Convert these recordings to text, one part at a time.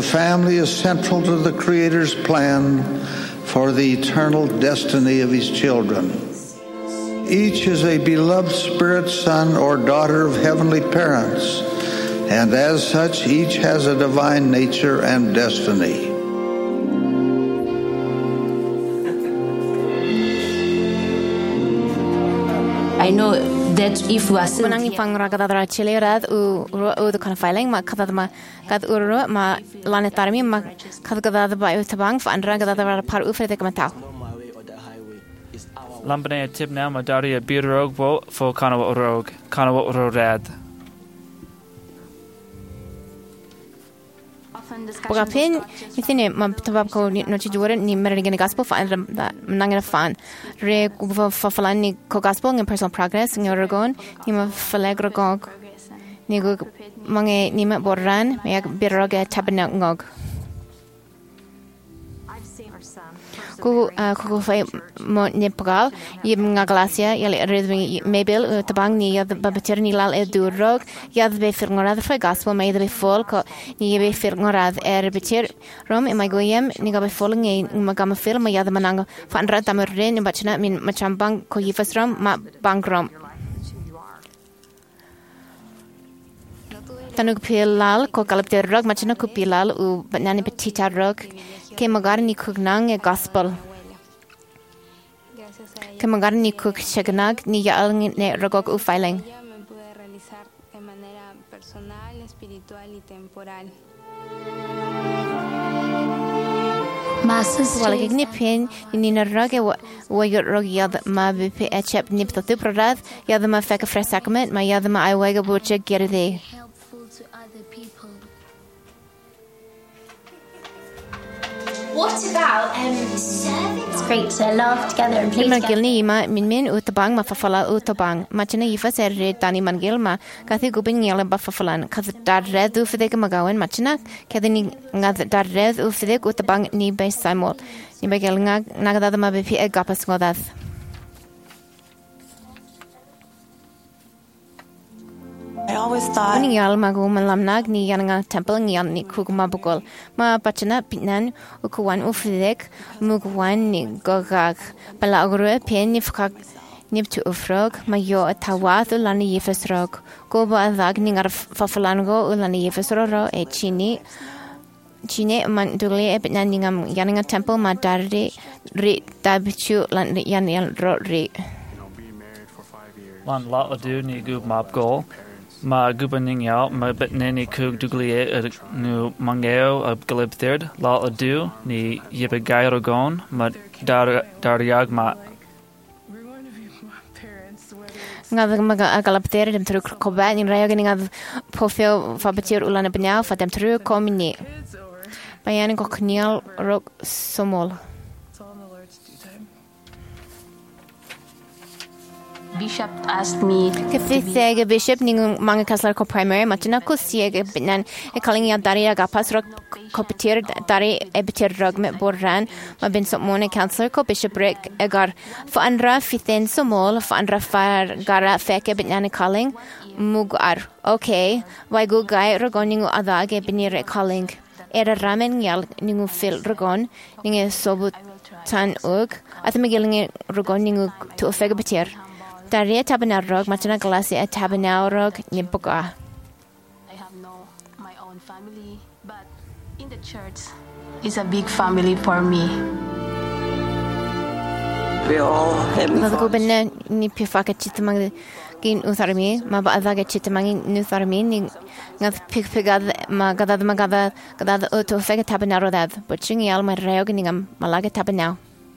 the family is central to the Creator's plan for the eternal destiny of His children. Each is a beloved spirit son or daughter of heavenly parents, and as such, each has a divine nature and destiny. I know that if we are still Manang pang ragadadra chilerad u the kind of filing ma kadadma kad uru ma lanetarmi ma kadgadad ba utabang fa ragadadra par ufrede kamata. Lambane tip now ma dari a birog bo for kanawa rad. Pagapin itine ma tabab ko no chijure ni merigene gospel fa nangena fan re fa falan ni ko gospel in personal progress in Oregon ni ma falegro gog ni go mange ni ma borran me biroge tabenangog ko fa mo ne pagal yim nga glacia yale redwing mebel tabang ni ya babater ni lal edurog ya be firngorad fa gospel me de folk ni be firngorad beter rom e magoyem ni ga be folng e magam film ya de manang fan rat amren bachna min machambang ko yifasram ma bangrom tanug pilal ko kalapter rog machna ko pilal u banani petita rog ke magar ni kugnang e gospel ke magar ni kuk shagnag ni ya alng ne rogog u filing me pude realizar de manera personal, espiritual y temporal. Wala gigni pen ni na rog e wa yot rog yad ma bp echep nip to tuprad yad ma fek fresh sacrament ma yad ma I wega buche geride What about serving? It's great to laugh together and play together. Gilni ma min utabang ma fafala utabang ma china yifa ser dani mangil ma kathi gubin yala ba fafalan kath dar red u fidek magawen ma china kadini ngad dar red u fidek utabang ni be simol ni be gel nagada ma be fi gapas ngodas I always thought ni yal magu malamnag ni yananga temple ni yan ni kugma bugol ma pachana pitnan ukuwan ufidek mugwan ni gogag bala agru pen ni fkak nip to ufrog ma yo atawat ulani yefesrog go ba dag ni ngar fafalango ulani yefesroro e chine man dule e pitnan ni ngam yananga temple ma darri ri dabichu lan yan ro ri Lan la adu ni gub map goal. Ma gubaning yao ma betneni kug duglie nu mangeo ab galibthird la adu ni yibegairagon ma dariag ma ngad maga galapter dem tru koba ni rayag ni ngad profil fabetir ulana bnyao fa dem tru komini bayan ko knial rok somol Bishop asked me Kefiseg bishop ning manga kaslar ko primary machina ko sieg binan e calling ya daria gapas rok kopetir dari ebetir rog me borran ma bin somone counselor ko bishop rek egar fa andra fiten somol fa andra far gara feke binan calling mugar okay why go guy rogoningu adage binire calling era ramen yal ningu fil rogon ninge sobut tan ug atmigelinge rogoningu to fege betir Daria tabanarog machana glasi at tabanarog nibuka. I have my own family, but in the church is a big family for me. we all have Nadago benne ni pifaka chitamang gin utharmi ma baadaga chitamang nutharmi ni ngat pigad ma gadad to fega tabanarod but chingi al ma reog ningam malaga tabanao.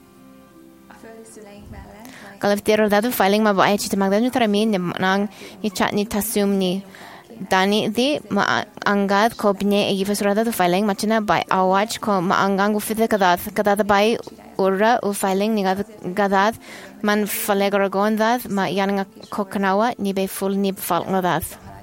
Galaptero dadu filing ma ba chita magdanu taramin nang ni chat ni tasum ni dani di ma angad ko bne e yifasura dadu filing machina by awaj ko ma angang ufide kadad by ura u filing ni gadad man falegaragon dad ma yananga ko kanawa ni be full ni fal ngadad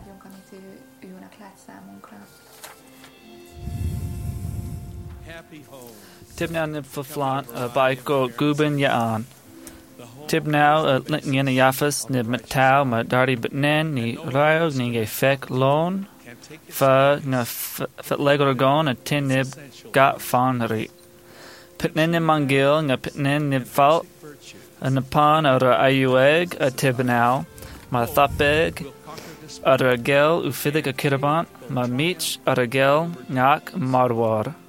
Tibnan flan by go guben yaan Tib now ni yafas ni metal ma dari betnen ni rayo ni ge fek loan fa na fitlegorgon a tinib gat fanri. Pitnen mangil nga pitnen nibfal a napan ara ayueg a tibnau ma thapeg ara gel ufidig a kirabant ma mich ara gel ngak marwar.